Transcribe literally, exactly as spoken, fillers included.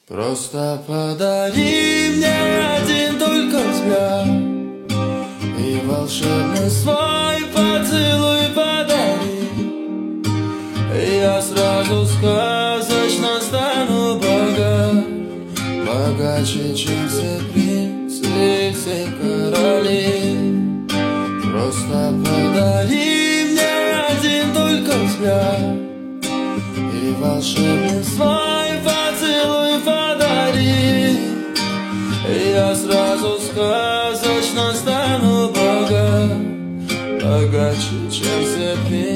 Просто подари мне один только взгляд и волшебный свой поцелуй подари. Я сразу сказочно стану богат, богаче, чем все принцы и все короли. Просто подари мне один только взгляд и волшебный свой поцелуй подари. Я сразу сказочно стану богат, богаче, чем все принцы.